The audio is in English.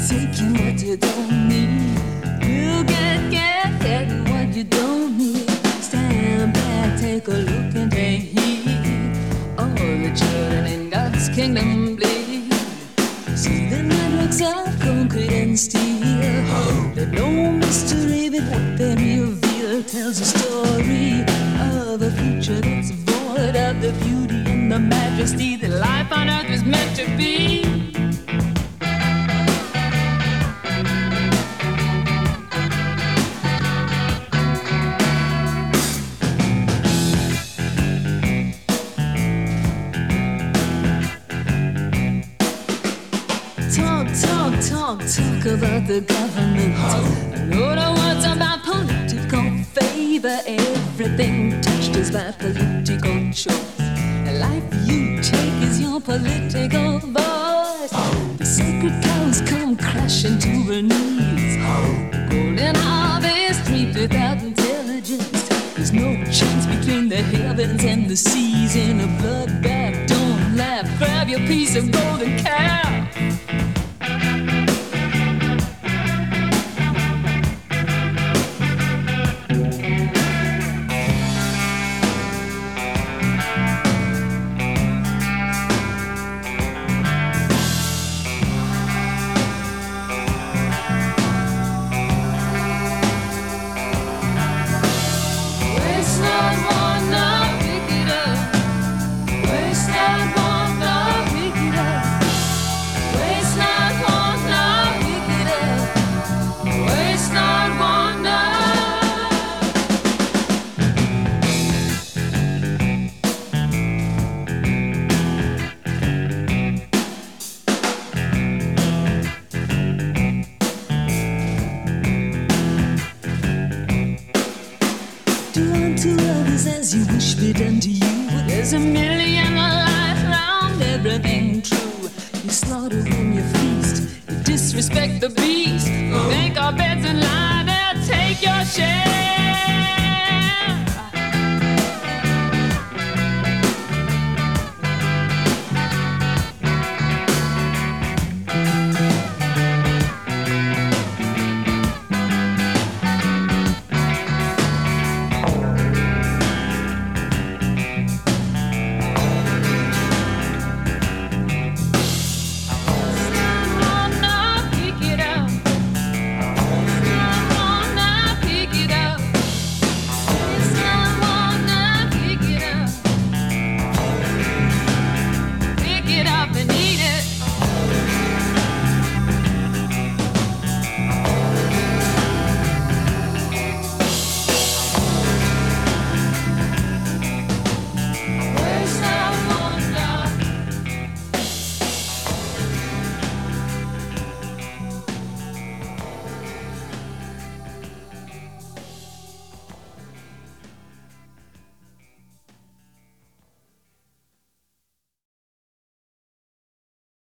taking what you don't need. You getting what you don't need. Stand back, take a look and take heed. All the children in God's kingdom bleed. See the networks of concrete and steel. There's no mystery but what they reveal. Tells a story of a future that's void of the beauty and the majesty that life on earth is meant to be. Talk about the government. Know the words about political favor. Everything touched is by political choice. The life you take is your political voice. The sacred cows come crashing to her knees. The golden harvest reaped without intelligence. There's no chance between the heavens and the seas. In a bloodbath, don't laugh. Grab your piece of golden cow. As you wish be done to you. There's a million